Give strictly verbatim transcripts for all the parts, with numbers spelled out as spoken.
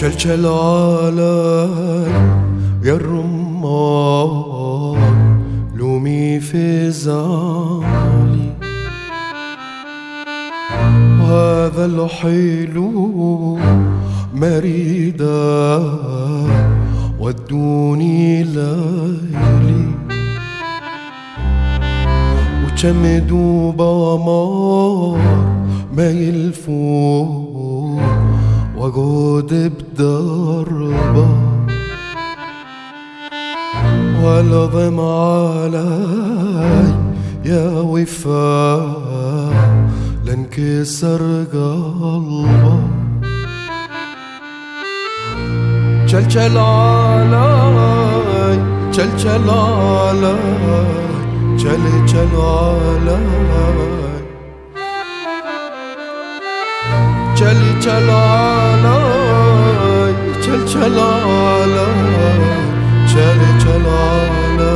جلجل علي يا الرمان لومي في زعلي، وهذا الحلو مريدا ودوني ليلي، وجمدوا بمار ما يلفوا وقود بضربة، ولا ضم علي يا وفاء لانكسر قلبه. جلجل علي جلجل علي جلجل علي جلجل علي جلجل علي جلجل علي.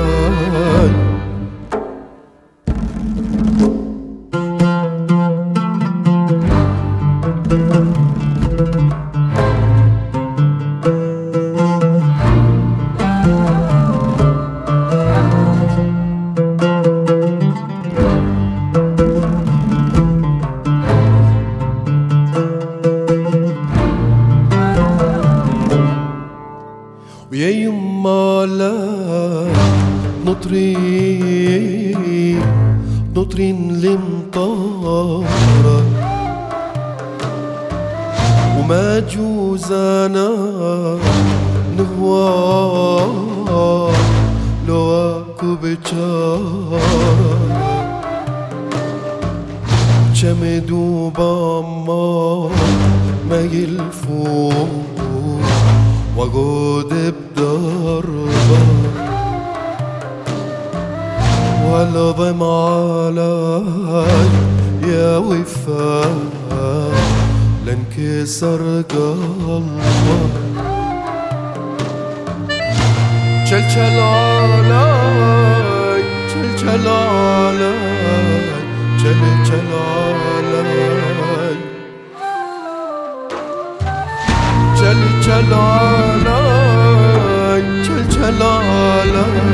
ويا يما لا نطري نطري لمطارة، وما جوز أنا نهوى لو أكو بجارة، جمدوا بما ما يلفوا وقود بضربة، ولا ضم علي يا وفاء لانكسر قلبه. جلجل علي جلجل علي جلجل علي جلجل علي جلجل علي